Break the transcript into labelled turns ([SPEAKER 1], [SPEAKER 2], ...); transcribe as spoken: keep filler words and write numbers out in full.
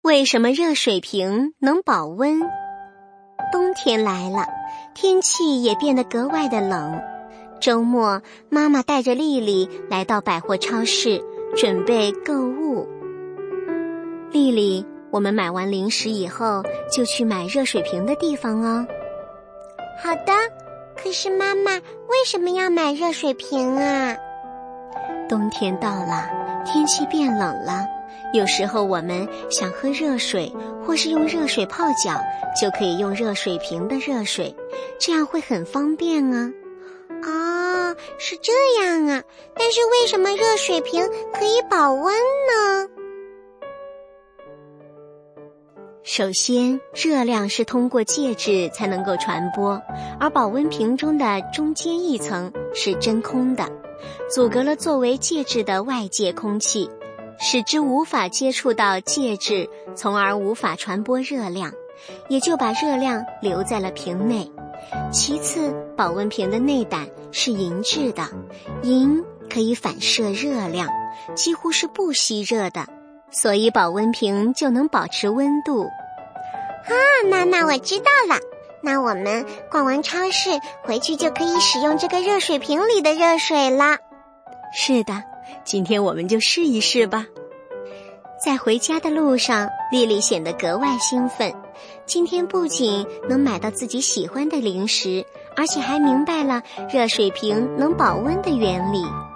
[SPEAKER 1] 为什么热水瓶能保温？冬天来了，天气也变得格外的冷。周末，妈妈带着丽丽来到百货超市，准备购物。丽丽，我们买完零食以后，就去买热水瓶的地方哦。
[SPEAKER 2] 好的，可是妈妈，为什么要买热水瓶啊？
[SPEAKER 1] 冬天到了，天气变冷了，有时候我们想喝热水，或是用热水泡脚，就可以用热水瓶的热水，这样会很方便啊。
[SPEAKER 2] 哦，是这样啊，但是为什么热水瓶可以保温呢？
[SPEAKER 1] 首先，热量是通过介质才能够传播，而保温瓶中的中间一层是真空的，阻隔了作为介质的外界空气，使之无法接触到介质，从而无法传播热量，也就把热量留在了瓶内。其次，保温瓶的内胆是银质的，银可以反射热量，几乎是不吸热的，所以保温瓶就能保持温度。
[SPEAKER 2] 啊，妈妈，我知道了，那我们逛完超市回去就可以使用这个热水瓶里的热水了。
[SPEAKER 1] 是的，今天我们就试一试吧。在回家的路上，丽丽显得格外兴奋。今天不仅能买到自己喜欢的零食，而且还明白了热水瓶能保温的原理。